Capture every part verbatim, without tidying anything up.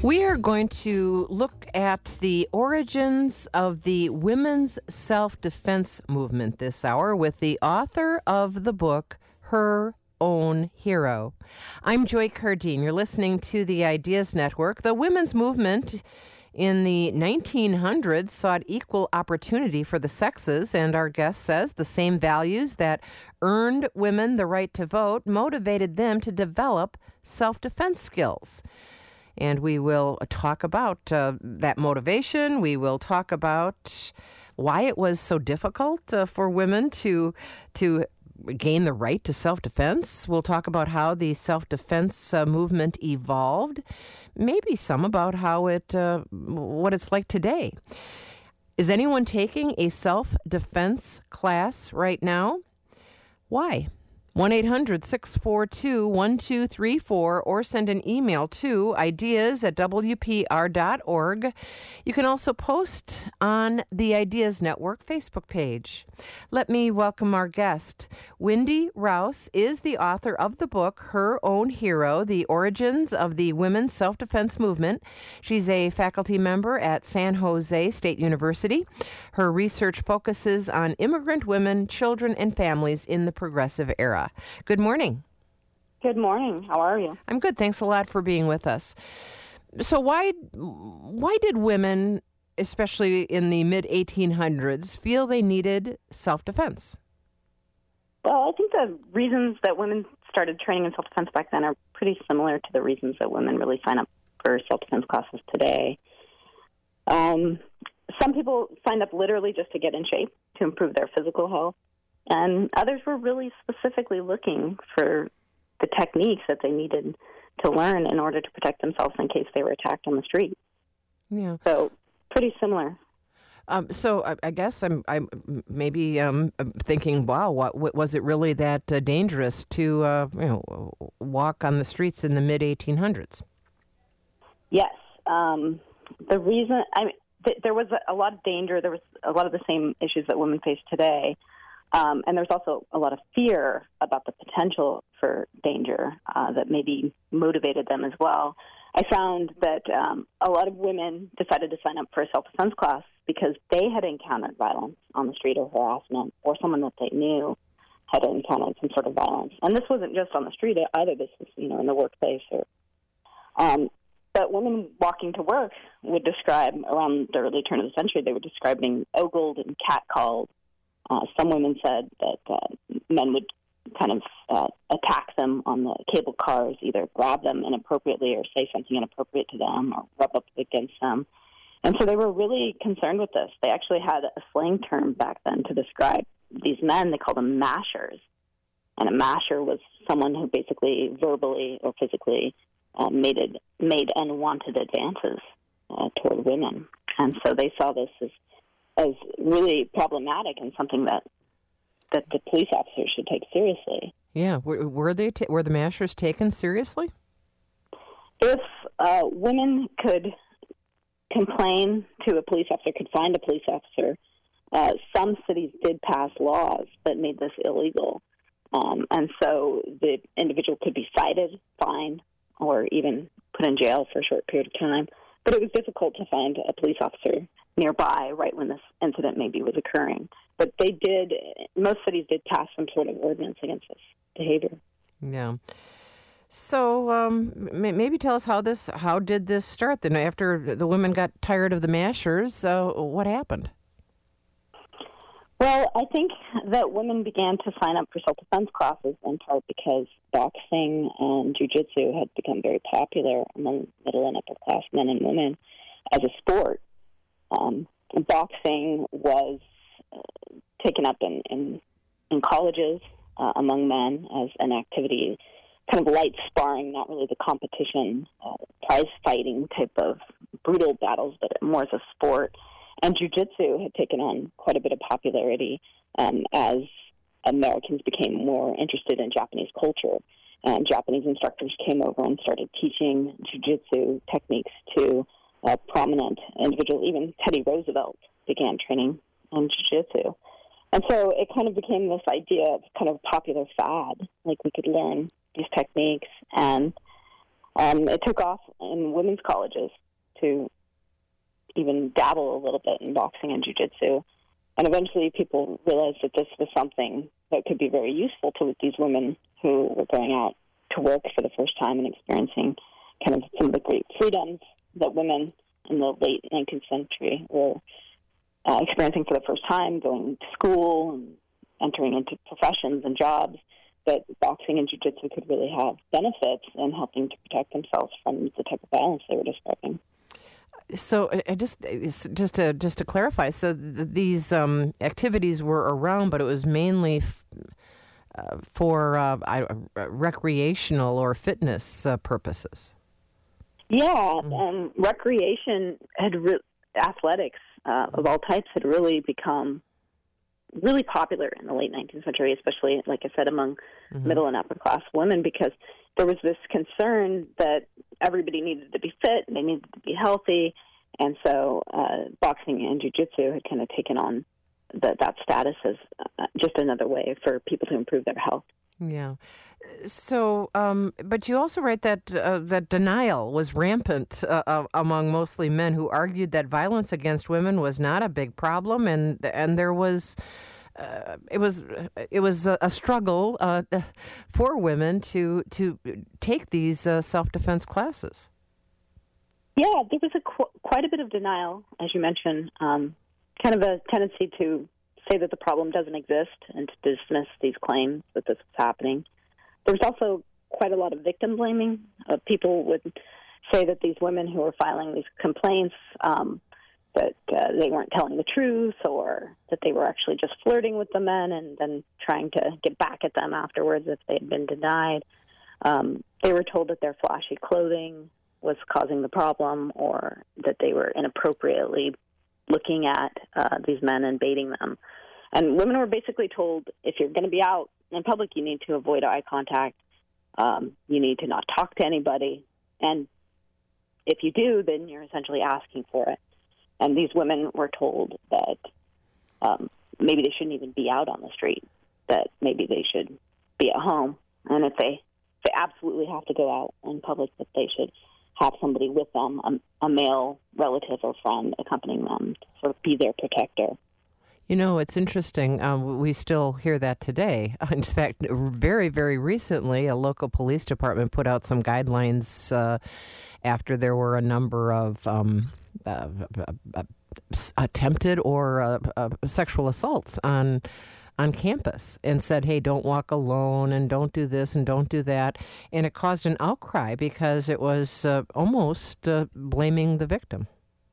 We are going to look at the origins of the women's self-defense movement this hour with the author of the book, Her Own Hero. I'm Joy Cardine. You're listening to the Ideas Network. The women's movement in the nineteen hundreds sought equal opportunity for the sexes, and our guest says the same values that earned women the right to vote motivated them to develop self-defense skills. And we will talk about uh, that motivation. We will talk about why it was so difficult uh, for women to to gain the right to self-defense. We'll talk about how the self-defense uh, movement evolved. Maybe some about how it uh, what it's like today. Is anyone taking a self-defense class right now? Why? one eight hundred six four two one two three four or send an email to ideas at w p r dot org. You can also post on the Ideas Network Facebook page. Let me welcome our guest. Wendy Rouse is the author of the book, Her Own Hero, The Origins of the Women's Self-Defense Movement. She's a faculty member at San Jose State University. Her research focuses on immigrant women, children, and families in the Progressive Era. Good morning. Good morning. How are you? I'm good. Thanks a lot for being with us. So why why did women, especially in the mid eighteen hundreds, feel they needed self-defense? Well, I think the reasons that women started training in self-defense back then are pretty similar to the reasons that women really sign up for self-defense classes today. Um, some people signed up literally just to get in shape, to improve their physical health. And others were really specifically looking for the techniques that they needed to learn in order to protect themselves in case they were attacked on the street. Yeah. So pretty similar. Um, so I, I guess I'm, I'm maybe um, thinking, wow, what, what was it really that uh, dangerous to uh, you know walk on the streets in the mid eighteen hundreds? Yes. Um, the reason I mean, th- there was a, a lot of danger. There was a lot of the same issues that women face today. Um, and there's also a lot of fear about the potential for danger uh, that maybe motivated them as well. I found that um, a lot of women decided to sign up for a self-defense class because they had encountered violence on the street or harassment, or someone that they knew had encountered some sort of violence. And this wasn't just on the street either. This was, you know, in the workplace. Or, um, but women walking to work would describe, around the early turn of the century, they would describe being ogled and catcalled. Uh, some women said that uh, men would kind of uh, attack them on the cable cars, either grab them inappropriately or say something inappropriate to them or rub up against them. And so they were really concerned with this. They actually had a slang term back then to describe these men. They called them mashers. And a masher was someone who basically verbally or physically uh, made, it, made unwanted advances uh, toward women. And so they saw this as as really problematic and something that that the police officers should take seriously. Yeah, were, were they ta- were the mashers taken seriously? If uh, women could complain to a police officer, could find a police officer, uh, some cities did pass laws that made this illegal, um, and so the individual could be cited, fined, or even put in jail for a short period of time. But it was difficult to find a police officer nearby right when this incident maybe was occurring. But they did, most cities did pass some sort of ordinance against this behavior. Yeah. So um, maybe tell us how this, how did this start then? After the women got tired of the mashers, uh, what happened? Well, I think that women began to sign up for self-defense classes in part because boxing and jiu-jitsu had become very popular among middle and upper-class men and women as a sport. Um, boxing was uh, taken up in, in, in colleges uh, among men as an activity, kind of light sparring, not really the competition, uh, prize-fighting type of brutal battles, but more as a sport. And jiu-jitsu had taken on quite a bit of popularity um, as Americans became more interested in Japanese culture. And Japanese instructors came over and started teaching jiu-jitsu techniques to uh, prominent individuals. Even Teddy Roosevelt began training in jiu-jitsu. And so it kind of became this idea of kind of popular fad, like we could learn these techniques. And Um, it took off in women's colleges to even dabble a little bit in boxing and jiu-jitsu. And eventually people realized that this was something that could be very useful to these women who were going out to work for the first time and experiencing kind of some of the great freedoms that women in the late nineteenth century were uh, experiencing for the first time, going to school and entering into professions and jobs, that boxing and jiu-jitsu could really have benefits in helping to protect themselves from the type of violence they were describing. So, uh, just just to just to clarify, so th- these um, activities were around, but it was mainly f- uh, for uh, I, uh, recreational or fitness uh, purposes. Yeah, Mm-hmm. um, recreation had re- athletics uh, of all types had really become really popular in the late nineteenth century, especially, like I said, among mm-hmm. middle and upper class women, because there was this concern that everybody needed to be fit, they needed to be healthy, and so uh, boxing and jiu-jitsu had kind of taken on the, that status as uh, just another way for people to improve their health. Yeah. So, um, but you also write that uh, that denial was rampant uh, uh, among mostly men who argued that violence against women was not a big problem, and and there was. Uh, it was it was a, a struggle uh, for women to to take these uh, self-defense classes. Yeah, there was a qu- quite a bit of denial, as you mentioned, um, kind of a tendency to say that the problem doesn't exist and to dismiss these claims that this was happening. There was also quite a lot of victim blaming. Uh, people would say that these women who were filing these complaints um, that uh, they weren't telling the truth, or that they were actually just flirting with the men and then trying to get back at them afterwards if they had been denied. Um, they were told that their flashy clothing was causing the problem, or that they were inappropriately looking at uh, these men and baiting them. And women were basically told, if you're going to be out in public, you need to avoid eye contact. Um, you need to not talk to anybody. And if you do, then you're essentially asking for it. And these women were told that um, maybe they shouldn't even be out on the street, that maybe they should be at home. And if they, if they absolutely have to go out in public, that they should have somebody with them, a, a male relative or friend accompanying them to sort of be their protector. You know, it's interesting. Um, we still hear that today. In fact, very, very recently, a local police department put out some guidelines uh, after there were a number of um, uh, uh, attempted or uh, uh, sexual assaults on on campus, and said, hey, don't walk alone and don't do this and don't do that. And it caused an outcry because it was uh, almost uh, blaming the victim.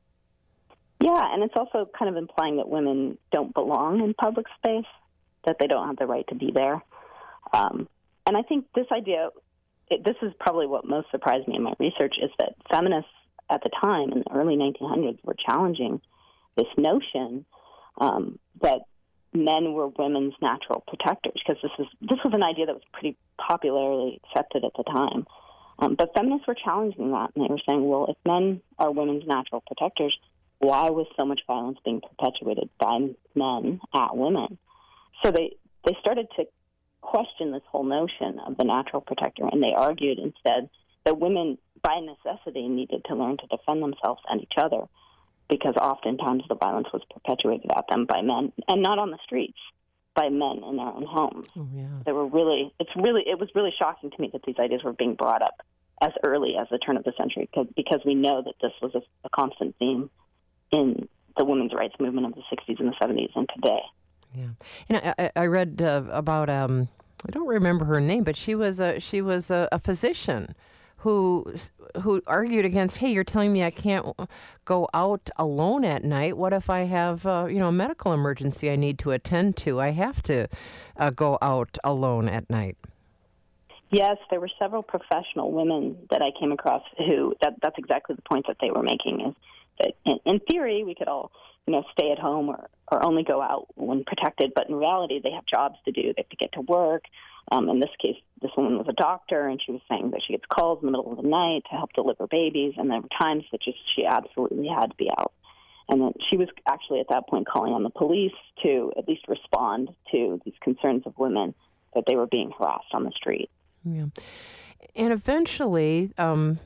Yeah, and it's also kind of implying that women don't belong in public space, that they don't have the right to be there. Um, and I think this idea, it, this is probably what most surprised me in my research, is that feminists at the time, in the early nineteen hundreds, were challenging this notion um, that men were women's natural protectors, because this is this was an idea that was pretty popularly accepted at the time. Um, but feminists were challenging that, and they were saying, well, if men are women's natural protectors, why was so much violence being perpetuated by men at women? So they, they started to question this whole notion of the natural protector, and they argued instead that women, by necessity, needed to learn to defend themselves and each other, because oftentimes the violence was perpetuated at them by men, and not on the streets, by men in their own homes. Oh, yeah. They were really, it's really, it was really shocking to me that these ideas were being brought up as early as the turn of the century, because, because we know that this was a, a constant theme in the women's rights movement of the sixties and the seventies and today. Yeah, and I, I read uh, about um, I don't remember her name, but she was a she was a, a physician who who argued against, hey, you're telling me I can't go out alone at night. What if I have uh, you know a medical emergency I need to attend to? I have to uh, go out alone at night. Yes, there were several professional women that I came across who that, that's exactly the point that they were making, is that in, in theory we could all, you know, stay at home or, or only go out when protected, but in reality they have jobs to do. They have to get to work. Um, in this case, this woman was a doctor, and she was saying that she gets calls in the middle of the night to help deliver babies, and there were times that just she absolutely had to be out. And then she was actually at that point calling on the police to at least respond to these concerns of women that they were being harassed on the street. Yeah. And eventually, um,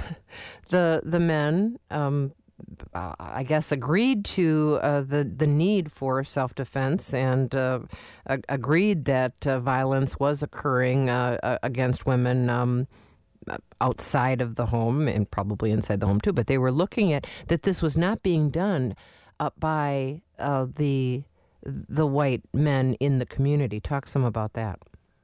the the men, um, uh, I guess, agreed to uh, the the need for self-defense and uh, a- agreed that uh, violence was occurring uh, against women um, outside of the home and probably inside the home too. But they were looking at that this was not being done uh, by uh, the the white men in the community. Talk some about that.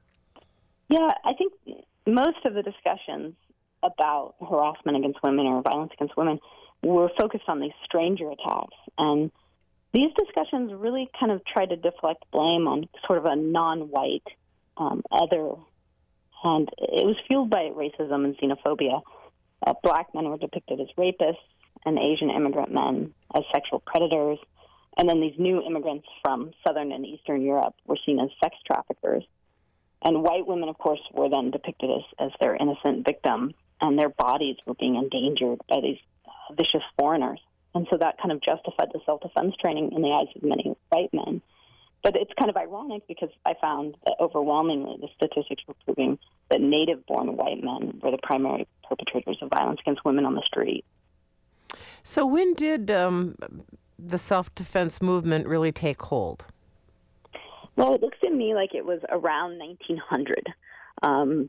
Yeah, I think most of the discussions about harassment against women or violence against women were focused on these stranger attacks. And these discussions really kind of tried to deflect blame on sort of a non-white um, other. And it was fueled by racism and xenophobia. Uh, black men were depicted as rapists and Asian immigrant men as sexual predators. And then these new immigrants from Southern and Eastern Europe were seen as sex traffickers. And white women, of course, were then depicted as, as their innocent victim, and their bodies were being endangered by these uh, vicious foreigners. And so that kind of justified the self-defense training in the eyes of many white men. But it's kind of ironic because I found that overwhelmingly the statistics were proving that native-born white men were the primary perpetrators of violence against women on the street. So when did um, the self-defense movement really take hold? Well, it looks to me like it was around nineteen hundred. Um,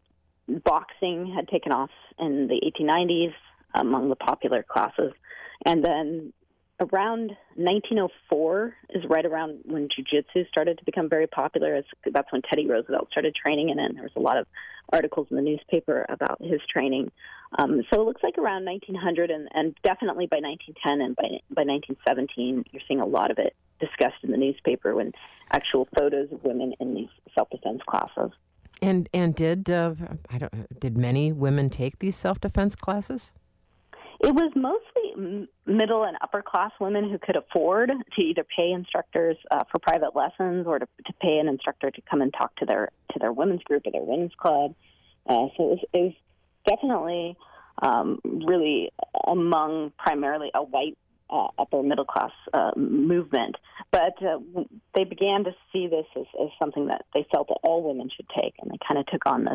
boxing had taken off in the eighteen nineties among the popular classes. And then around nineteen oh four is right around when jiu-jitsu started to become very popular. It's, that's when Teddy Roosevelt started training in it, and there was a lot of articles in the newspaper about his training. Um, so it looks like around nineteen hundred, and, and definitely by nineteen ten and by, by nineteen seventeen, you're seeing a lot of it discussed in the newspaper when actual photos of women in these self-defense classes. And and did uh, I don't did many women take these self-defense classes? It was mostly middle and upper class women who could afford to either pay instructors uh, for private lessons or to, to pay an instructor to come and talk to their to their women's group or their women's club. Uh, so it was, it was definitely um, really among primarily a white uh, upper middle class uh, movement. But uh, they began to see this as, as something that they felt that all women should take, and they kind of took on this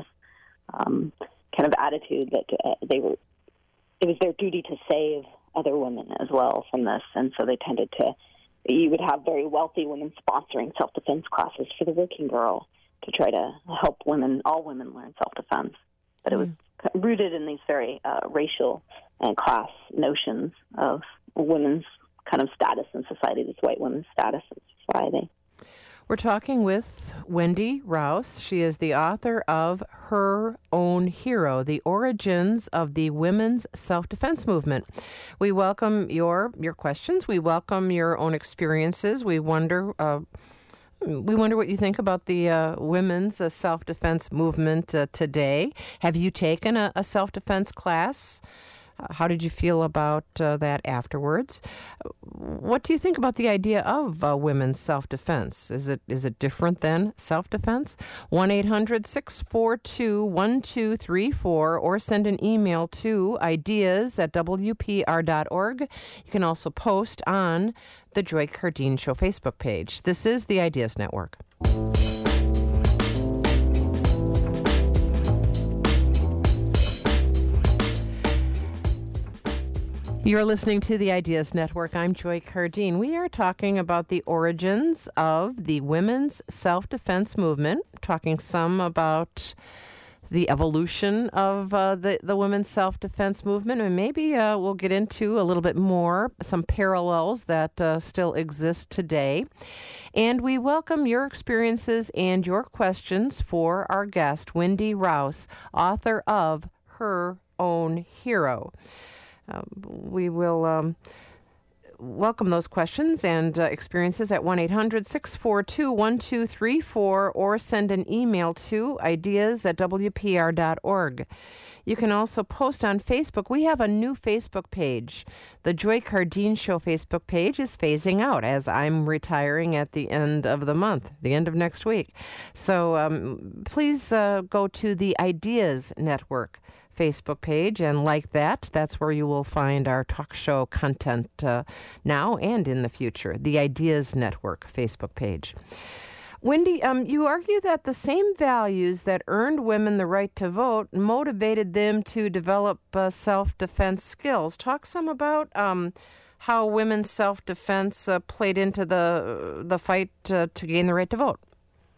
um, kind of attitude that uh, they were. It was their duty to save other women as well from this, and so they tended to, you would have very wealthy women sponsoring self-defense classes for the working girl to try to help women, all women learn self-defense. But it was rooted in these very uh, racial and class notions of women's kind of status in society, this white women's status in society. We're talking with Wendy Rouse. She is the author of Her Own Hero, The Origins of the Women's Self-Defense Movement. We welcome your your questions. We welcome your own experiences. We wonder uh, we wonder what you think about the uh, women's uh, self-defense movement uh, today. Have you taken a, a self-defense class? How did you feel about uh, that afterwards? What do you think about the idea of uh, women's self-defense? Is it is it different than self-defense? one eight hundred six four two one two three four or send an email to ideas at w p r dot org. You can also post on the Joy Cardeen Show Facebook page. This is the Ideas Network. You're listening to the Ideas Network. I'm Joy Cardeen. We are talking about the origins of the women's self-defense movement, talking some about the evolution of uh, the, the women's self-defense movement, and maybe uh, we'll get into a little bit more, some parallels that uh, still exist today. And we welcome your experiences and your questions for our guest, Wendy Rouse, author of Her Own Hero. Uh, we will um, welcome those questions and uh, experiences at one eight hundred six four two one two three four or send an email to ideas at w p r dot org. You can also post on Facebook. We have a new Facebook page. The Joy Cardeen Show Facebook page is phasing out as I'm retiring at the end of the month, the end of next week. So um, please uh, go to the Ideas Network Facebook page and like that. That's where you will find our talk show content uh, now and in the future. The Ideas Network Facebook page. Wendy, um, you argue that the same values that earned women the right to vote motivated them to develop uh, self-defense skills. Talk some about um, how women's self-defense uh, played into the the fight uh, to gain the right to vote.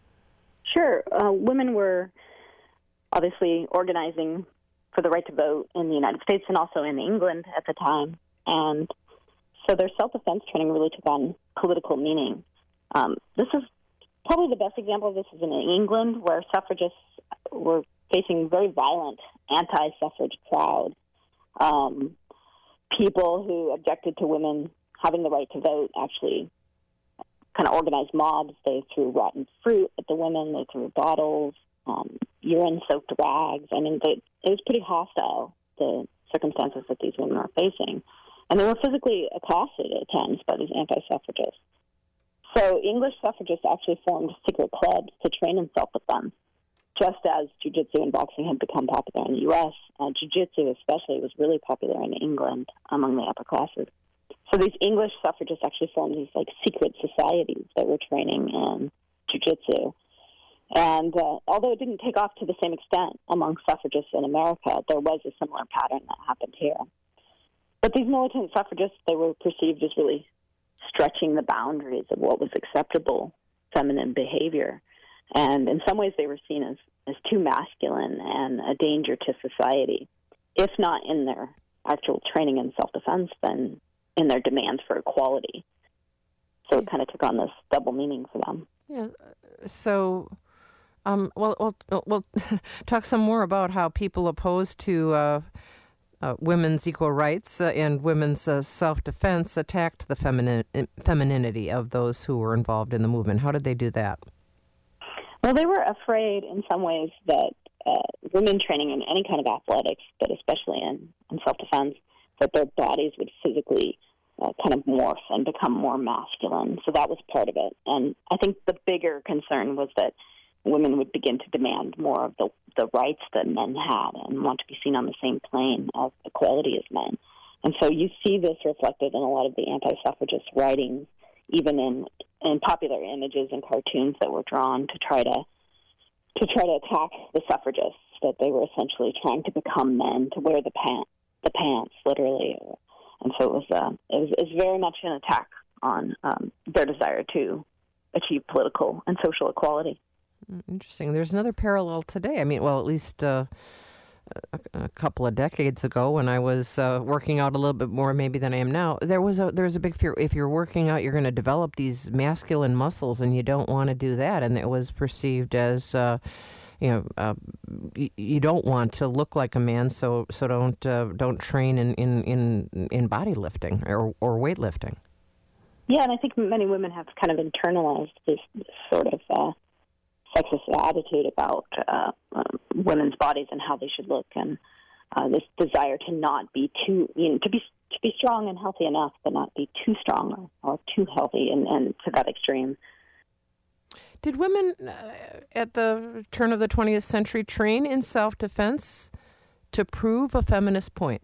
Sure. Uh, women were obviously organizing for the right to vote in the United States and also in England at the time. And so their self-defense training really took on political meaning. Um, this is probably the best example of this is in England, where suffragists were facing very violent anti-suffrage crowd. Um, people who objected to women having the right to vote actually kind of organized mobs. They threw rotten fruit at the women. They threw bottles, um, urine-soaked rags. I mean, they, it was pretty hostile, the circumstances that these women were facing. And they were physically accosted at times by these anti-suffragists. So English suffragists actually formed secret clubs to train in self-defense. Just as jiu-jitsu and boxing had become popular in the U S, uh, jiu-jitsu especially was really popular in England among the upper classes. So these English suffragists actually formed these like secret societies that were training in jiu-jitsu. And uh, although it didn't take off to the same extent among suffragists in America, there was a similar pattern that happened here. But these militant suffragists, they were perceived as really stretching the boundaries of what was acceptable feminine behavior. And in some ways, they were seen as, as too masculine and a danger to society, if not in their actual training in self-defense, then in their demands for equality. So it kind of took on this double meaning for them. Yeah. So, um, well, we'll, we'll talk some more about how people opposed to uh, uh, women's equal rights uh, and women's uh, self-defense attacked the femini- femininity of those who were involved in the movement. How did they do that? Well, they were afraid in some ways that uh, women training in any kind of athletics, but especially in, in self-defense, that their bodies would physically uh, kind of morph and become more masculine. So that was part of it. And I think the bigger concern was that women would begin to demand more of the, the rights that men had and want to be seen on the same plane of equality as men. And so you see this reflected in a lot of the anti-suffragist writings, even in in popular images and cartoons that were drawn to try to to try to attack the suffragists, that they were essentially trying to become men, to wear the pants, the pants, literally. And so it was, uh, it was, it was very much an attack on um, their desire to achieve political and social equality. Interesting. There's another parallel today. I mean, well, at least uh, a, a couple of decades ago, when I was uh, working out a little bit more maybe than I am now, there was a there's a big fear. If you're working out, you're going to develop these masculine muscles, and you don't want to do that. And it was perceived as, uh, you know, uh, y- you don't want to look like a man, so so don't uh, don't train in in in, in body lifting or or weightlifting. Yeah, and I think many women have kind of internalized this, this sort of uh, sexist attitude about uh, um, women's bodies and how they should look, and uh, this desire to not be too, you know, to be to be strong and healthy enough, but not be too strong or, or too healthy, and, and to that extreme. Did women uh, at the turn of the twentieth century train in self-defense to prove a feminist point?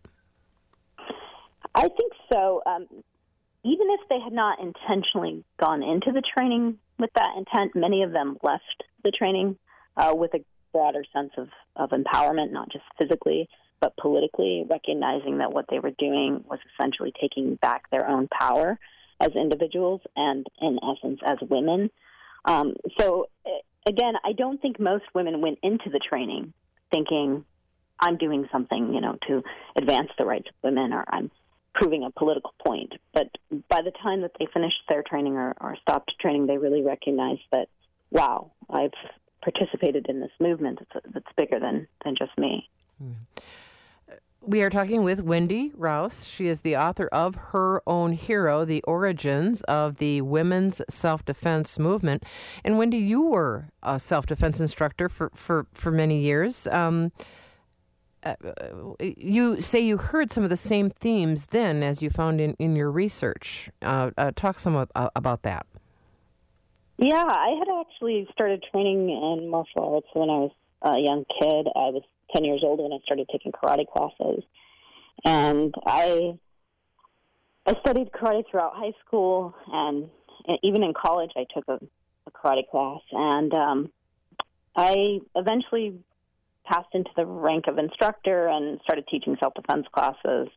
I think so. Um, even if they had not intentionally gone into the training with that intent, many of them left the training uh, with a broader sense of, of empowerment, not just physically, but politically, recognizing that what they were doing was essentially taking back their own power as individuals and, in essence, as women. Um, so, again, I don't think most women went into the training thinking, I'm doing something, you know, to advance the rights of women, or I'm proving a political point. But by the time that they finished their training or, or stopped training, they really recognized that, wow, I've participated in this movement that's, that's bigger than, than just me. We are talking with Wendy Rouse. She is the author of Her Own Hero, The Origins of the Women's Self-Defense Movement. And Wendy, you were a self-defense instructor for, for, for many years. Um, Uh, you say you heard some of the same themes then as you found in, in your research. Uh, uh, talk some of, uh, about that. Yeah, I had actually started training in martial arts when I was a young kid. I was ten years old when I started taking karate classes. And I I studied karate throughout high school, and even in college I took a a karate class, and um, I eventually passed into the rank of instructor and started teaching self-defense classes.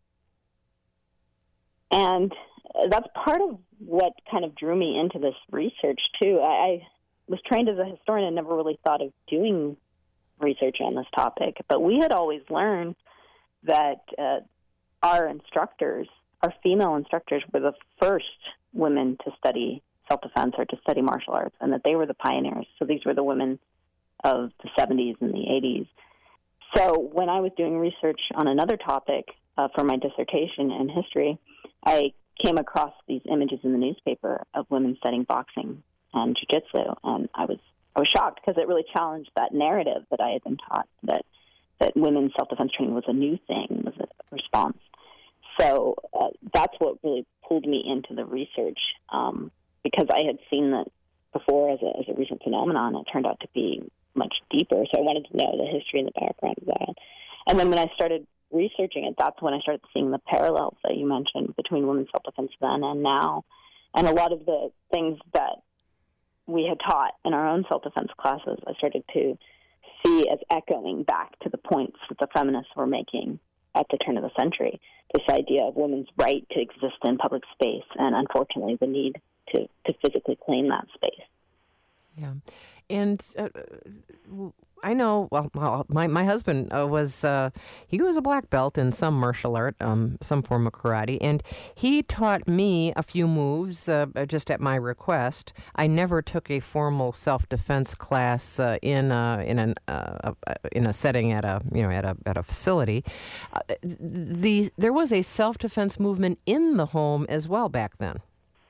And that's part of what kind of drew me into this research, too. I, I was trained as a historian and never really thought of doing research on this topic, but we had always learned that uh, our instructors, our female instructors, were the first women to study self-defense or to study martial arts, and that they were the pioneers. So these were the women of the seventies and the eighties. So when I was doing research on another topic uh, for my dissertation in history, I came across these images in the newspaper of women studying boxing and jiu-jitsu, and I was I was shocked because it really challenged that narrative that I had been taught, that that women's self-defense training was a new thing, was a response. So uh, that's what really pulled me into the research, um, because I had seen that before as a, as a recent phenomenon. It turned out to be much deeper, so I wanted to know the history and the background of that. And then when I started researching it, that's when I started seeing the parallels that you mentioned between women's self-defense then and now, and a lot of the things that we had taught in our own self-defense classes, I started to see as echoing back to the points that the feminists were making at the turn of the century. This idea of women's right to exist in public space, and unfortunately the need to, to physically claim that space. Yeah. And uh, I know, well, well my, my husband uh, was, uh, he was a black belt in some martial art, um, some form of karate, and he taught me a few moves uh, just at my request. I never took a formal self-defense class uh, in a, in an uh, in a setting at a you know at a at a facility. Uh, the there was a self-defense movement in the home as well back then.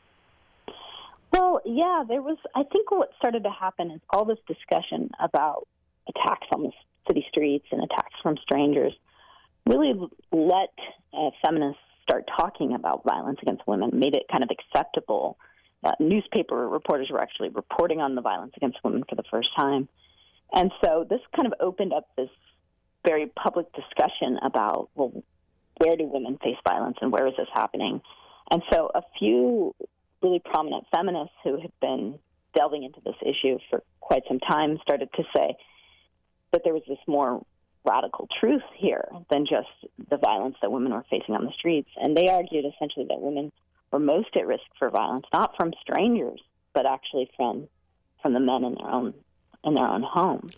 Well, yeah, there was, I think what started to happen is all this discussion about attacks on the city streets and attacks from strangers really let uh, feminists start talking about violence against women, made it kind of acceptable. Uh, newspaper reporters were actually reporting on the violence against women for the first time. And so this kind of opened up this very public discussion about, well, where do women face violence and where is this happening? And so a few really prominent feminists who had been delving into this issue for quite some time started to say that there was this more radical truth here than just the violence that women were facing on the streets. And they argued essentially that women were most at risk for violence, not from strangers, but actually from from the men in their own in their own homes.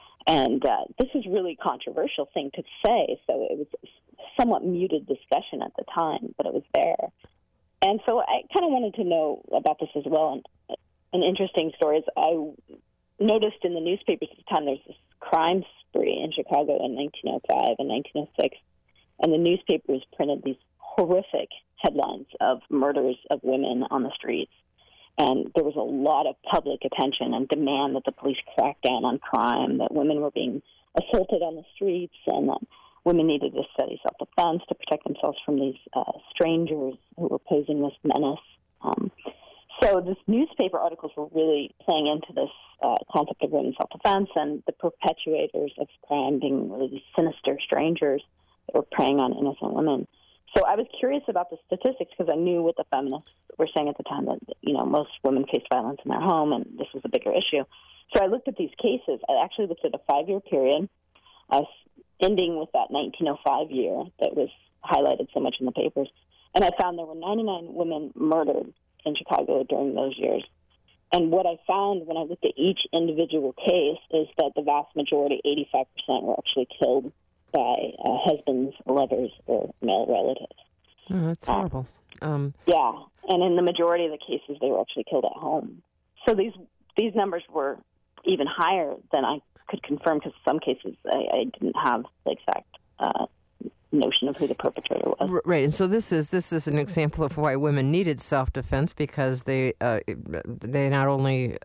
And uh, this is really a controversial thing to say, so it was a somewhat muted discussion at the time, but it was there. And so I kind of wanted to know about this as well. And an interesting story is I noticed in the newspapers at the time there was this crime spree in Chicago in nineteen oh five and nineteen oh six, and the newspapers printed these horrific headlines of murders of women on the streets. And there was a lot of public attention and demand that the police crack down on crime, that women were being assaulted on the streets, and that women needed to study self-defense to protect themselves from these uh, strangers who were posing this menace. Um, so this newspaper articles were really playing into this uh, concept of women's self-defense and the perpetuators of crime being really these sinister strangers that were preying on innocent women. So I was curious about the statistics because I knew what the feminists were saying at the time, that, you know, most women face violence in their home and this was a bigger issue. So I looked at these cases. I actually looked at a five-year period, uh, ending with that nineteen oh five year that was highlighted so much in the papers. And I found there were ninety-nine women murdered in Chicago during those years. And what I found when I looked at each individual case is that the vast majority, eighty-five percent, were actually killed by uh, husbands, lovers, or male relatives. Oh, that's horrible. Um, yeah, and in the majority of the cases, they were actually killed at home. So these these numbers were even higher than I could confirm, because in some cases I, I didn't have the exact uh, notion of who the perpetrator was. Right, and so this is this is an example of why women needed self-defense, because they uh, they not only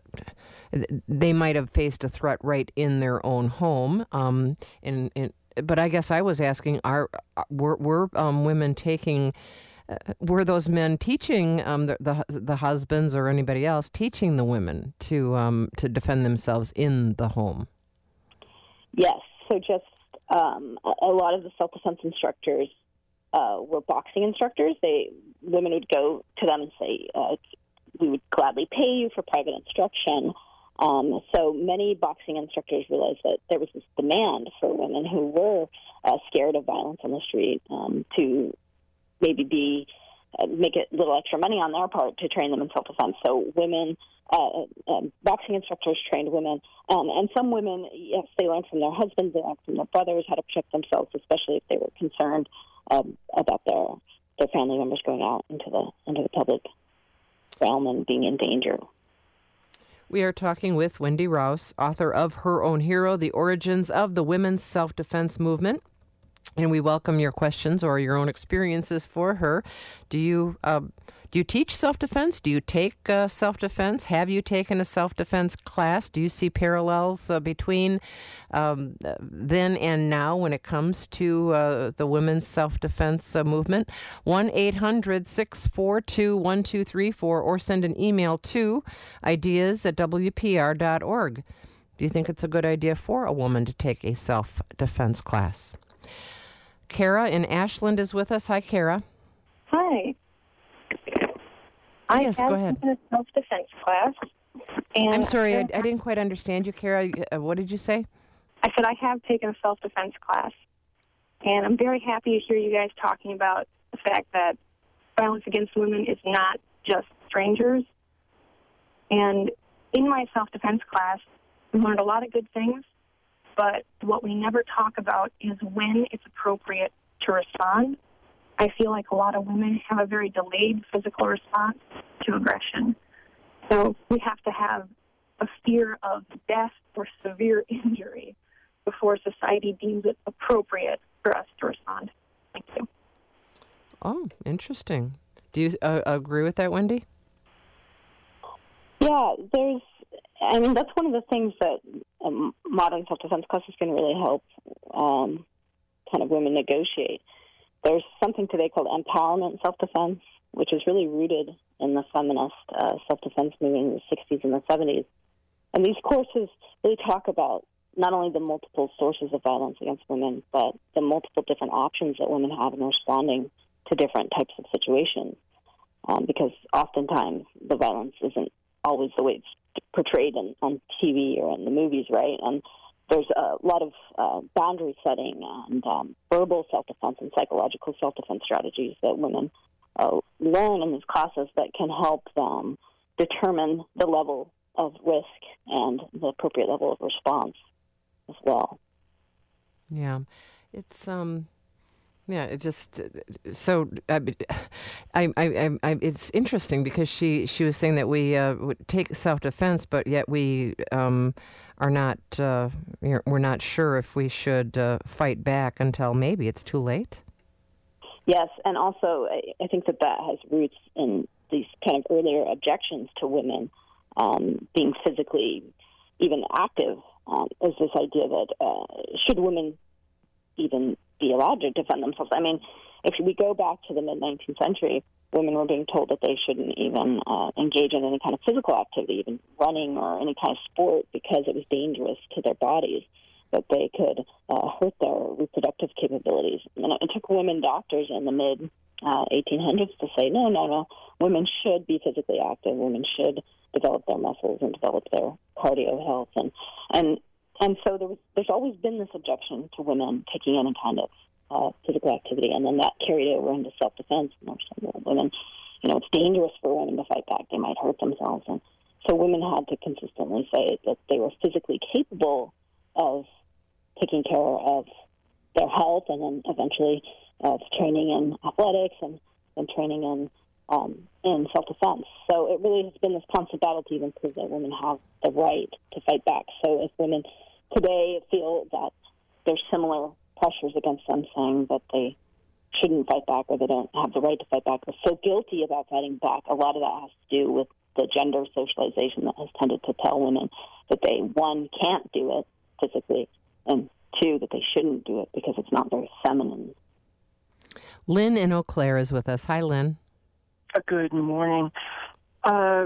they might have faced a threat right in their own home, um, and, and but I guess I was asking, are were, were um, women taking? Uh, were those men teaching um, the, the the husbands or anybody else teaching the women to um, to defend themselves in the home? Yes. So just um, a, a lot of the self-defense instructors uh, were boxing instructors. They women would go to them and say, uh, we would gladly pay you for private instruction. Um, so many boxing instructors realized that there was this demand for women who were uh, scared of violence on the street um, to maybe be uh, make it a little extra money on their part to train them in self-defense. So women, uh, um, boxing instructors trained women, um, and some women, yes, they learned from their husbands, they learned from their brothers how to protect themselves, especially if they were concerned um, about their their family members going out into the into the public realm and being in danger. We are talking with Wendy Rouse, author of Her Own Hero, The Origins of the Women's Self-Defense Movement. And we welcome your questions or your own experiences for her. Do you uh, do you teach self-defense? Do you take uh, self-defense? Have you taken a self-defense class? Do you see parallels uh, between um, then and now when it comes to uh, the women's self-defense uh, movement? one eight hundred six four two one two three four or send an email to ideas at w p r dot org. Do you think it's a good idea for a woman to take a self-defense class? Kara in Ashland is with us. Hi, Kara. Hi. I yes, have go ahead. taken a self-defense class. And I'm sorry, I, I, I didn't quite understand you, Kara. Uh, what did you say? I said I have taken a self-defense class, and I'm very happy to hear you guys talking about the fact that violence against women is not just strangers. And in my self-defense class, we learned a lot of good things, but what we never talk about is when it's appropriate to respond. I feel like a lot of women have a very delayed physical response to aggression. So we have to have a fear of death or severe injury before society deems it appropriate for us to respond. Thank you. Oh, interesting. Do you uh, agree with that, Wendy? Yeah, there's, I mean, that's one of the things that um, modern self-defense classes can really help um, kind of women negotiate. There's something today called empowerment self-defense, which is really rooted in the feminist uh, self-defense movement in the sixties and the seventies. And these courses really talk about not only the multiple sources of violence against women, but the multiple different options that women have in responding to different types of situations. Um, because oftentimes the violence isn't always the way it's portrayed in, on T V or in the movies, right? And there's a lot of uh, boundary setting and um, verbal self-defense and psychological self-defense strategies that women uh, learn in these classes that can help them determine the level of risk and the appropriate level of response as well. Yeah, it's um, yeah, it just so I, I, I, I, it's interesting because she she was saying that we uh, would take self-defense, but yet we um, are not uh, we're not sure if we should uh, fight back until maybe it's too late. Yes, and also I think that that has roots in these kind of earlier objections to women um, being physically even active. Um, is this idea that uh, should women even be allowed to defend themselves? I mean, if we go back to the mid-nineteenth century, women were being told that they shouldn't even uh, engage in any kind of physical activity, even running or any kind of sport, because it was dangerous to their bodies, that they could uh, hurt their reproductive capabilities. And it took women doctors in the mid uh, eighteen hundreds to say, no, no, no, women should be physically active. Women should develop their muscles and develop their cardio health. And and and so there was, there's always been this objection to women taking any kind of uh, physical activity, and then that carried over into self-defense. And there were some women, you know, it's dangerous for women to fight back. They might hurt themselves. And so women had to consistently say that they were physically capable of taking care of their health, and then eventually of training in athletics and, and training in um, in self-defense. So it really has been this constant battle to even prove that women have the right to fight back. So if women today feel that there's similar pressures against them saying that they shouldn't fight back or they don't have the right to fight back or feel guilty about fighting back, a lot of that has to do with the gender socialization that has tended to tell women that they, one, can't do it physically, and two, that they shouldn't do it because it's not very feminine. Lynn in Eau Claire is with us. Hi, Lynn. Uh, good morning. Uh,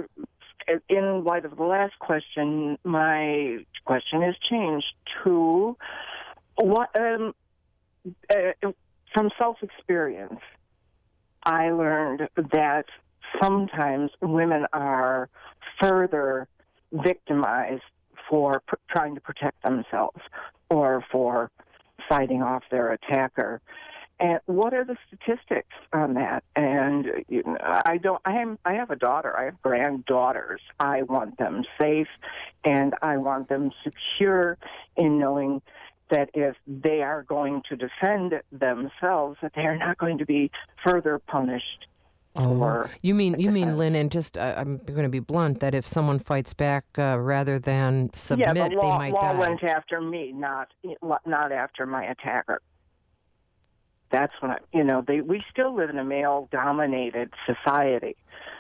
in light of the last question, my question has changed to what, um, uh, from self-experience, I learned that sometimes women are further victimized for pr- trying to protect themselves or for fighting off their attacker. And what are the statistics on that? And you know, I don't. I am. I have a daughter. I have granddaughters. I want them safe, and I want them secure in knowing that if they are going to defend themselves, that they are not going to be further punished. Oh, for you mean you mean, defense. Lynn, and just uh, I'm going to be blunt that if someone fights back uh, rather than submit, yeah, the law, they might law die. went after me, not not after my attacker. That's when I, you know, they, we still live in a male-dominated society.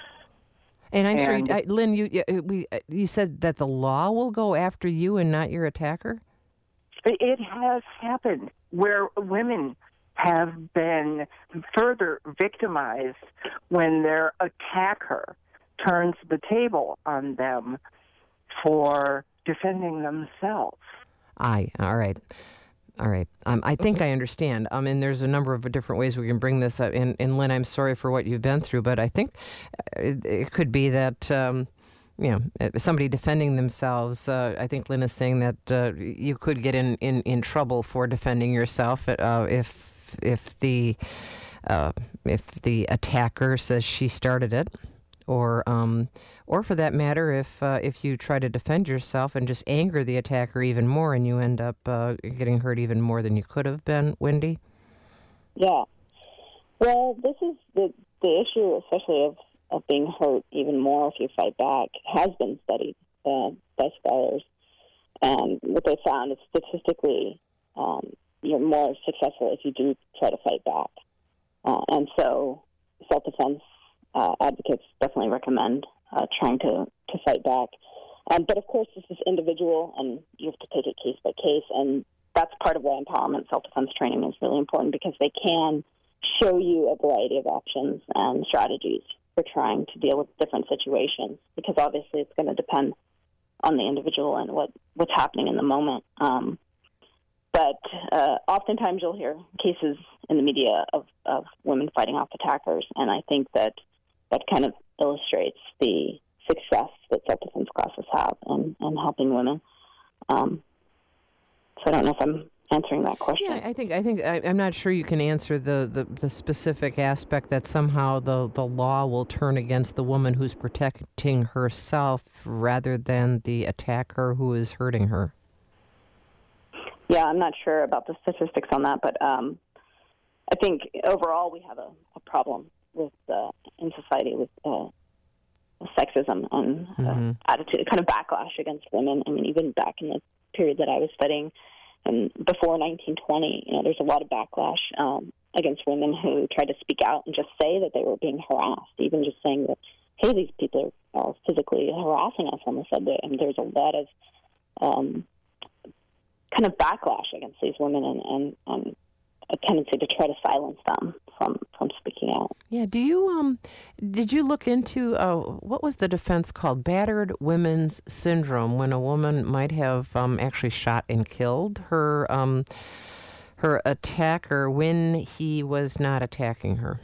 And I'm And- sure, you, I, Lynn, you you- we you said that the law will go after you and not your attacker. It has happened where women have been further victimized when their attacker turns the table on them for defending themselves. Aye, all right. All right. Um, I think I understand. Um, and there's a number of different ways we can bring this up. And, and Lynn, I'm sorry for what you've been through, but I think it, it could be that, um, you know, somebody defending themselves. Uh, I think Lynn is saying that uh, you could get in, in, in trouble for defending yourself uh, if if the uh, if the attacker says she started it. Or, um, or for that matter, if uh, if you try to defend yourself and just anger the attacker even more, and you end up uh, getting hurt even more than you could have been, Wendy. Yeah. Well, this is the the issue, especially of, of being hurt even more if you fight back, has been studied uh, by scholars, and what they found is statistically um, you're more successful if you do try to fight back, uh, and so self-defense. Uh, advocates definitely recommend uh, trying to, to fight back. Um, but, of course, this is individual, and you have to take it case by case. And that's part of why empowerment self-defense training is really important, because they can show you a variety of options and strategies for trying to deal with different situations, because obviously it's going to depend on the individual and what, what's happening in the moment. Um, but uh, oftentimes you'll hear cases in the media of, of women fighting off attackers, and I think that that kind of illustrates the success that self-defense classes have in, in helping women. Um, so I don't know if I'm answering that question. Yeah, I think I think I, I'm not sure you can answer the, the, the specific aspect that somehow the, the law will turn against the woman who's protecting herself rather than the attacker who is hurting her. Yeah, I'm not sure about the statistics on that, but um, I think overall we have a, a problem with uh, in society with uh, sexism and uh, Mm-hmm. attitude, kind of backlash against women. I mean, even back in the period that I was studying, and before nineteen twenty, you know, there's a lot of backlash um, against women who tried to speak out and just say that they were being harassed, even just saying that, hey, these people are, are physically harassing us on the subway. I mean, there's a lot of um, kind of backlash against these women and, and, and a tendency to try to silence them from, from speaking out. Yeah. Do you um, did you look into uh, what was the defense called? Battered women's syndrome, when a woman might have um, actually shot and killed her um, her attacker when he was not attacking her.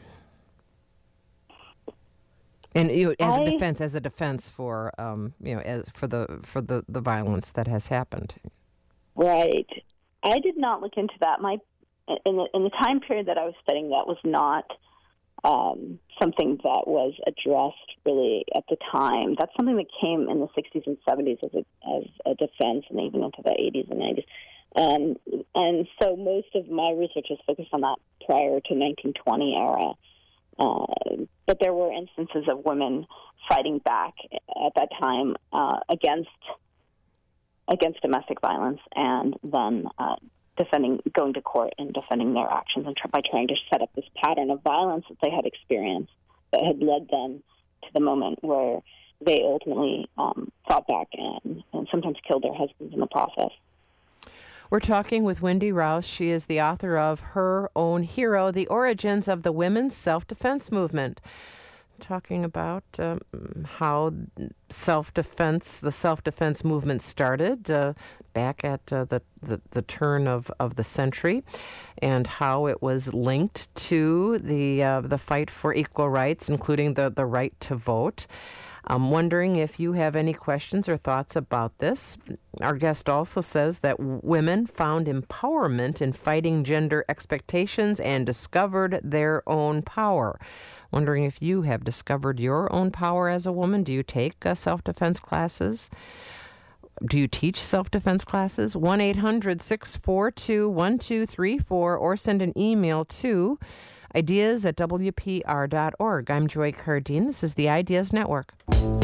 And you know, as a I- defense, as a defense for um, you know, as for the for the, the violence that has happened. Right. I did not look into that. My in the in the time period that I was studying, that was not um, something that was addressed really at the time. That's something that came in the sixties and seventies as a as a defense, and even into the eighties and nineties. Um, and so most of my research is focused on that prior to nineteen twenty era. Uh, but there were instances of women fighting back at that time uh, against against domestic violence, and then uh, defending, going to court and defending their actions, and try, by trying to set up this pattern of violence that they had experienced that had led them to the moment where they ultimately um, fought back and, and sometimes killed their husbands in the process. We're talking with Wendy Rouse. She is the author of Her Own Hero, The Origins of the Women's Self-Defense Movement. talking about um, how self-defense, the self-defense movement started uh, back at uh, the, the, the turn of, of the century, and how it was linked to the uh, the fight for equal rights, including the, the right to vote. I'm wondering if you have any questions or thoughts about this. Our guest also says that women found empowerment in fighting gender expectations and discovered their own power. Wondering if you have discovered your own power as a woman. Do you take uh, self-defense classes? Do you teach self-defense classes? one eight hundred six four two one two three four or send an email to ideas at w p r dot org. I'm Joy Cardine. This is the Ideas Network.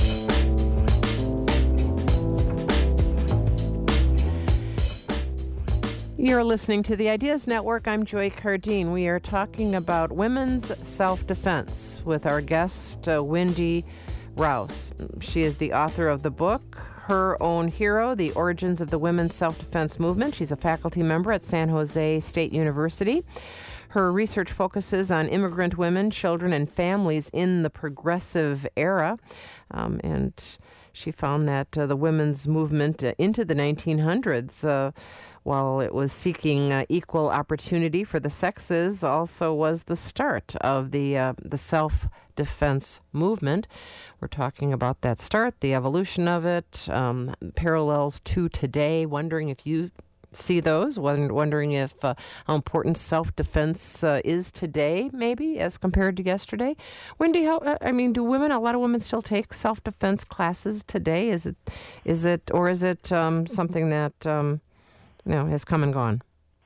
You're listening to the Ideas Network. I'm Joy Cardine. We are talking about women's self-defense with our guest, uh, Wendy Rouse. She is the author of the book, Her Own Hero, The Origins of the Women's Self-Defense Movement. She's a faculty member at San Jose State University. Her research focuses on immigrant women, children, and families in the progressive era. Um, and she found that uh, the women's movement uh, into the nineteen hundreds, uh, while it was seeking uh, equal opportunity for the sexes, also was the start of the uh, the self-defense movement. We're talking about that start, the evolution of it, um, parallels to today, wondering if you see those, wondering if uh, how important self-defense uh, is today, maybe, as compared to yesterday. Wendy, how, I mean, do women, a lot of women still take self-defense classes today? Is it, is it, or is it um, something that, um, you know, has come and gone?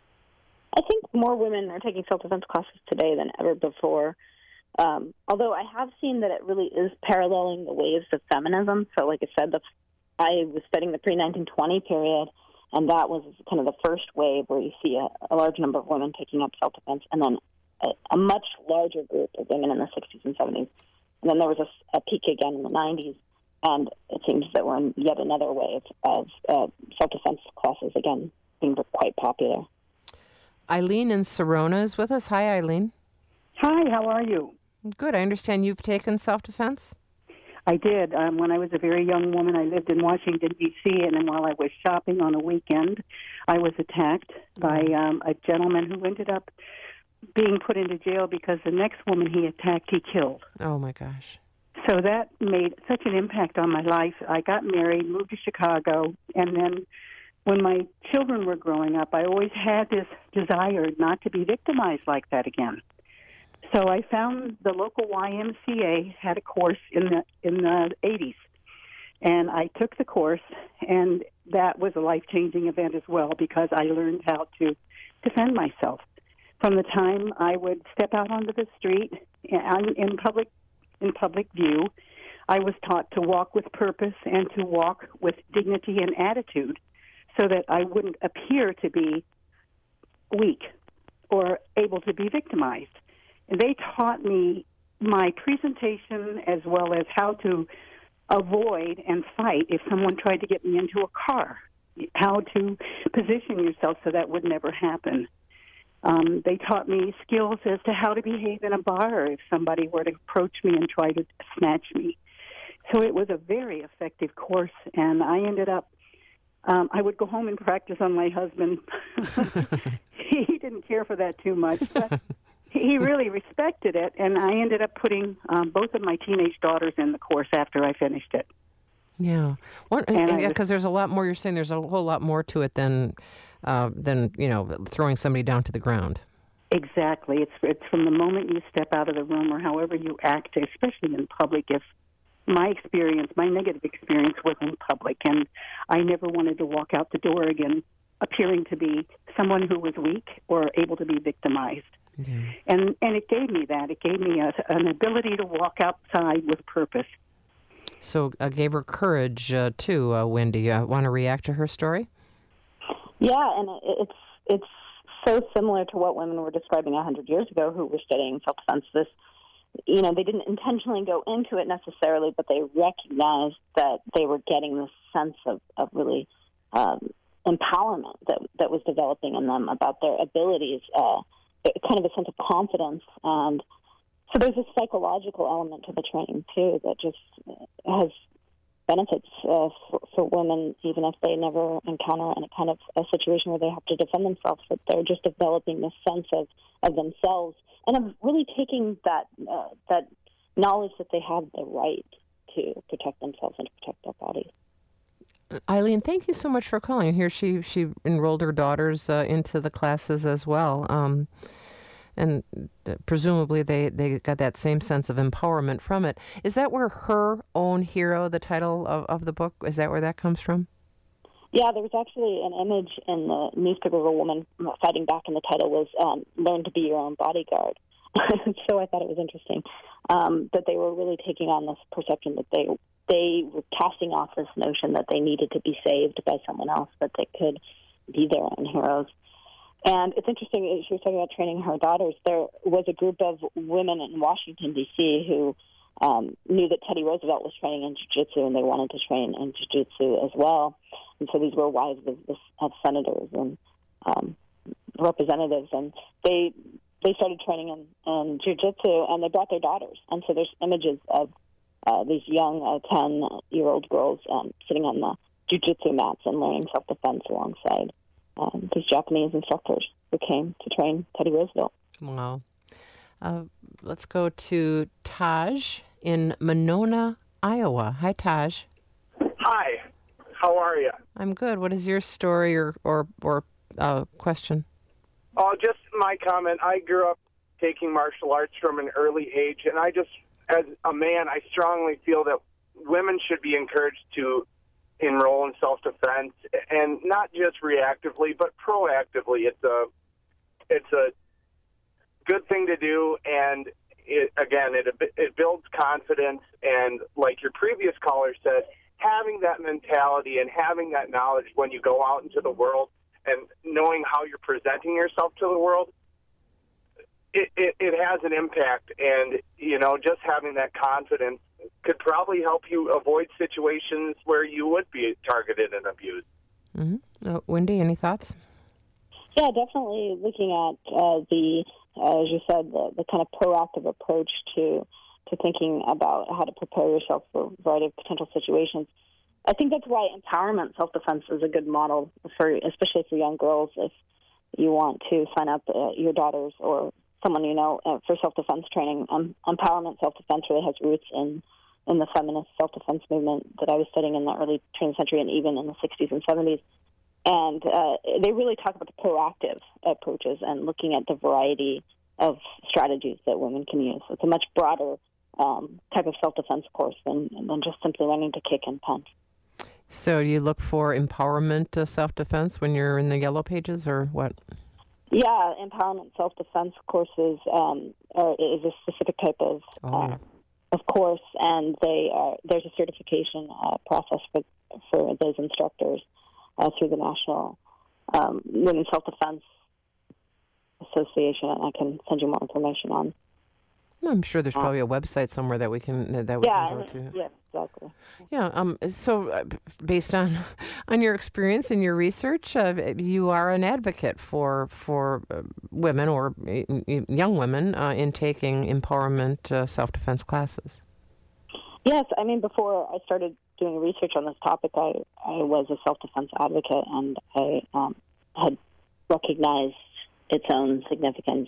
I think more women are taking self-defense classes today than ever before. Um, although I have seen that it really is paralleling the waves of feminism. So, like I said, the, I was studying the pre nineteen twenty period, and that was kind of the first wave where you see a, a large number of women taking up self-defense, and then a, a much larger group of women in the sixties and seventies. And then there was a, a peak again in the nineties, and it seems that we're in yet another wave of uh, self-defense classes, again, being quite popular. Eileen in Serona is with us. Hi, Eileen. Hi, how are you? Good. I understand you've taken self-defense? I did. Um, when I was a very young woman, I lived in Washington, D C, and then while I was shopping on a weekend, I was attacked by um, a gentleman who ended up being put into jail because the next woman he attacked, he killed. Oh, my gosh. So that made such an impact on my life. I got married, moved to Chicago, and then when my children were growing up, I always had this desire not to be victimized like that again. So I found the local Y M C A had a course in the in the eighties, and I took the course, and that was a life-changing event as well because I learned how to defend myself. From the time I would step out onto the street in, in public in public view, I was taught to walk with purpose and to walk with dignity and attitude, so that I wouldn't appear to be weak or able to be victimized. And they taught me my presentation as well as how to avoid and fight if someone tried to get me into a car, how to position yourself so that would never happen. Um, they taught me skills as to how to behave in a bar if somebody were to approach me and try to snatch me. So it was a very effective course, and I ended up Um, I would go home and practice on my husband. He didn't care for that too much, but he really respected it, and I ended up putting um, both of my teenage daughters in the course after I finished it. Yeah, because there's a lot more. You're saying there's a whole lot more to it than uh, than you know throwing somebody down to the ground. Exactly. It's it's from the moment you step out of the room or however you act, especially in public. If my experience, my negative experience was in public, and I never wanted to walk out the door again appearing to be someone who was weak or able to be victimized. Yeah. And and it gave me that. It gave me a, an ability to walk outside with purpose. So uh, gave her courage, uh, too, uh, Wendy. Uh, want to react to her story? Yeah, and it's it's so similar to what women were describing one hundred years ago who were studying self-defense. This, you know, they didn't intentionally go into it necessarily, but they recognized that they were getting this sense of, of really um, empowerment that that was developing in them about their abilities, uh, kind of a sense of confidence and So there's a psychological element to the training, too, that just has benefits uh, for, for women, even if they never encounter any kind of a situation where they have to defend themselves, that they're just developing this sense of, of themselves and of really taking that uh, that knowledge that they have the right to protect themselves and to protect their bodies. Eileen, thank you so much for calling. Here she, she enrolled her daughters uh, into the classes as well. Um, and presumably they, they got that same sense of empowerment from it. Is that where Her Own Hero, the title of, of the book, is that where that comes from? Yeah, there was actually an image in the newspaper of a woman fighting back, and the title was um, Learn to Be Your Own Bodyguard. So I thought it was interesting um, that they were really taking on this perception that they they were casting off this notion that they needed to be saved by someone else, that they could be their own heroes. And it's interesting, she was talking about training her daughters. There was a group of women in Washington, D C, who um, knew that Teddy Roosevelt was training in jiu-jitsu, and they wanted to train in jiu-jitsu as well. And so these were wives of, of senators and um, representatives, and they they started training in, in jiu-jitsu, and they brought their daughters. And so there's images of uh, these young uh, ten-year-old girls um, sitting on the jiu-jitsu mats and learning self-defense alongside Um, these Japanese instructors who came to train Teddy Roosevelt. Wow. Uh, let's go to Taj in Monona, Iowa. Hi, Taj. Hi. How are you? I'm good. What is your story or or, or uh, question? Oh, just my comment. I grew up taking martial arts from an early age, and I just, as a man, I strongly feel that women should be encouraged to enroll in self-defense, and not just reactively, but proactively. It's a, it's a good thing to do, and it, again, it it builds confidence. And like your previous caller said, having that mentality and having that knowledge when you go out into the world and knowing how you're presenting yourself to the world, it, it, it has an impact. And, you know, just having that confidence could probably help you avoid situations where you would be targeted and abused. Mm-hmm. Uh, Wendy, any thoughts? Yeah, definitely looking at uh, the, uh, as you said, the, the kind of proactive approach to to thinking about how to prepare yourself for a variety of potential situations. I think that's why empowerment self-defense is a good model, for, especially for young girls. If you want to sign up uh, your daughters or someone you know uh, for self-defense training, um, empowerment self-defense really has roots in, in the feminist self-defense movement that I was studying in the early twentieth century and even in the sixties and seventies. And uh, they really talk about the proactive approaches and looking at the variety of strategies that women can use. It's a much broader um, type of self-defense course than, than just simply learning to kick and punch. So do you look for empowerment uh, self-defense when you're in the Yellow Pages, or what? Yeah, empowerment self-defense courses um, are, is a specific type of oh, uh, yeah. of course, and they are, there's a certification uh, process for for those instructors uh, through the National um, Women's Self-Defense Association, and I can send you more information on. I'm sure there's probably a website somewhere that we can that we Yeah, can go to. yeah, exactly. Yeah. Um. So, uh, based on on your experience and your research, uh, you are an advocate for for uh, women or uh, young women uh, in taking empowerment uh, self-defense classes. Yes, I mean, before I started doing research on this topic, I I was a self-defense advocate, and I um, had recognized its own significance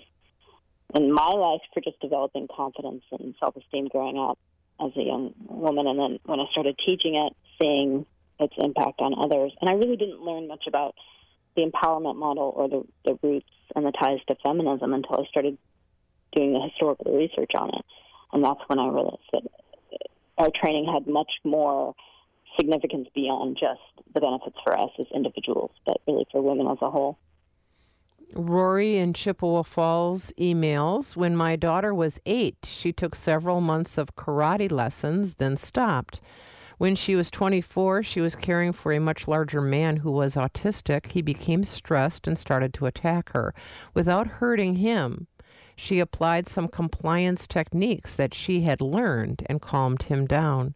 in my life for just developing confidence and self-esteem growing up as a young woman. And then when I started teaching it, seeing its impact on others. And I really didn't learn much about the empowerment model or the, the roots and the ties to feminism until I started doing the historical research on it. And that's when I realized that our training had much more significance beyond just the benefits for us as individuals, but really for women as a whole. Rory in Chippewa Falls emails, when my daughter was eight, she took several months of karate lessons, then stopped. When she was twenty-four, she was caring for a much larger man who was autistic. He became stressed and started to attack her. Without hurting him, she applied some compliance techniques that she had learned and calmed him down.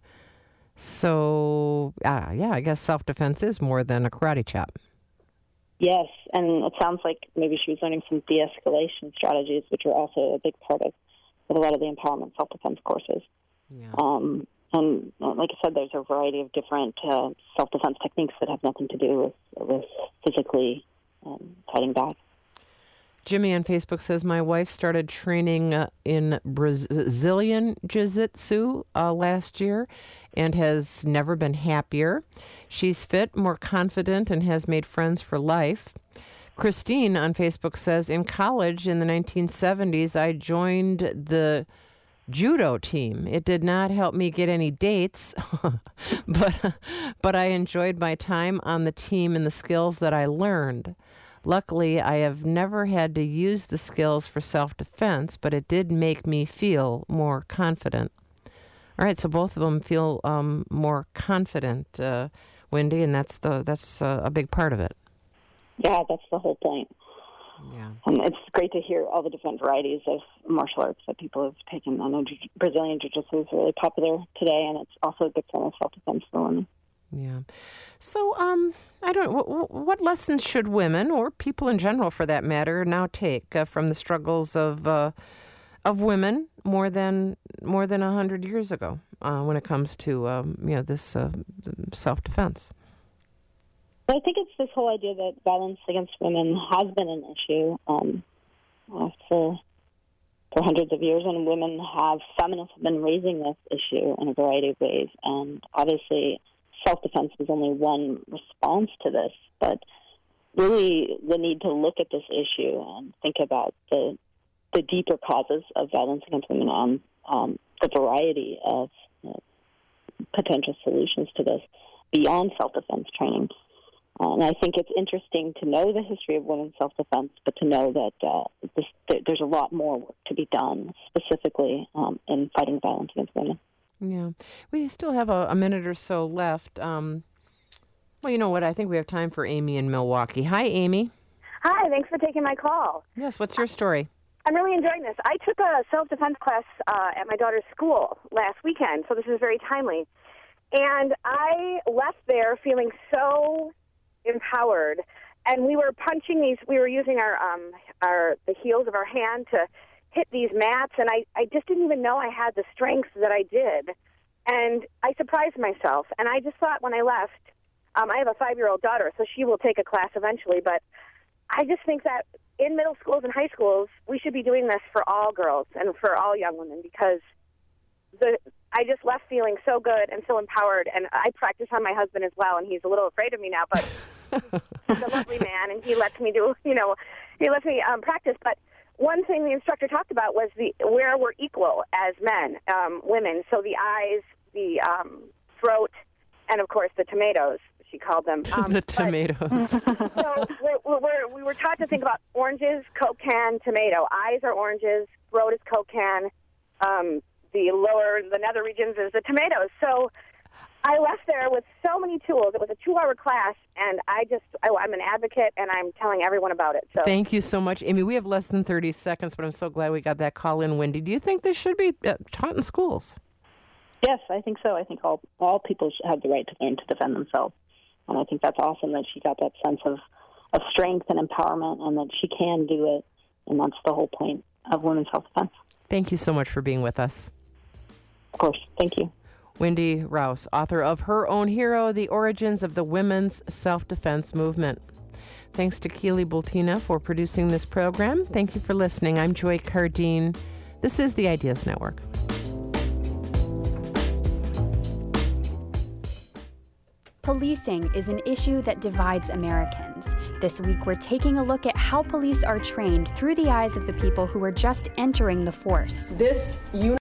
So, uh, yeah, I guess self-defense is more than a karate chop. Yes, and it sounds like maybe she was learning some de-escalation strategies, which are also a big part of with a lot of the empowerment self-defense courses. Yeah. Um, and uh, like I said, there's a variety of different uh, self-defense techniques that have nothing to do with, with physically um, fighting back. Jimmy on Facebook says, my wife started training uh, in Brazilian Jiu-Jitsu uh, last year and has never been happier. She's fit, more confident, and has made friends for life. Christine on Facebook says, in college in the nineteen seventies, I joined the judo team. It did not help me get any dates, but but I enjoyed my time on the team and the skills that I learned. Luckily, I have never had to use the skills for self-defense, but it did make me feel more confident. All right, so both of them feel um, more confident, uh, Wendy, and that's the that's uh, a big part of it. Yeah, that's the whole point. Yeah. And it's great to hear all the different varieties of martial arts that people have taken. I know Brazilian Jiu-Jitsu is really popular today, and it's also a good form of self-defense for women. Yeah. So, um, I don't. What, what lessons should women, or people in general, for that matter, now take uh, from the struggles of uh, of women more than more than a hundred years ago uh, when it comes to um, you know this uh, self-defense? Well, I think it's this whole idea that violence against women has been an issue um, uh, for for hundreds of years, and women have feminists have been raising this issue in a variety of ways, and obviously self-defense is only one response to this, but really the need to look at this issue and think about the the deeper causes of violence against women and um, the variety of uh, potential solutions to this beyond self-defense training. Uh, and I think it's interesting to know the history of women's self-defense, but to know that uh, this, th- there's a lot more work to be done, specifically um, in fighting violence against women. Yeah. We still have a, a minute or so left. Um, well, you know what? I think we have time for Amy in Milwaukee. Hi, Amy. Hi, thanks for taking my call. Yes, what's your story? I'm really enjoying this. I took a self-defense class uh, at my daughter's school last weekend, so this is very timely. And I left there feeling so empowered. And we were punching these, we were using our, um, our the heels of our hand to hit these mats, and I, I just didn't even know I had the strength that I did. And I surprised myself. And I just thought when I left, um, I have a five-year-old daughter, so she will take a class eventually, but I just think that in middle schools and high schools, we should be doing this for all girls and for all young women, because the I just left feeling so good and so empowered. And I practice on my husband as well, and he's a little afraid of me now, but he's a lovely man, and he lets me do, you know, he lets me um, practice. But one thing the instructor talked about was the where we're equal as men, um, women. So the eyes, the um, throat, and, of course, the tomatoes, she called them. Um, the tomatoes. so we're, we're, we were taught to think about oranges, Coke can, tomato. Eyes are oranges, throat is Coke can, um, the lower, the nether regions is the tomatoes. So I left there with so many tools. It was a two-hour class, and I just, I, I'm an advocate, and I'm telling everyone about it. So thank you so much, Amy. We have less than thirty seconds, but I'm so glad we got that call in, Wendy. Do you think this should be uh, taught in schools? Yes, I think so. I think all all people should have the right to learn to defend themselves. And I think that's awesome that she got that sense of, of strength and empowerment, and that she can do it. And that's the whole point of women's self-defense. Thank you so much for being with us. Of course. Thank you. Wendy Rouse, author of Her Own Hero, The Origins of the Women's Self-Defense Movement. Thanks to Keely Bultina for producing this program. Thank you for listening. I'm Joy Cardine. This is the Ideas Network. Policing is an issue that divides Americans. This week, we're taking a look at how police are trained through the eyes of the people who are just entering the force. This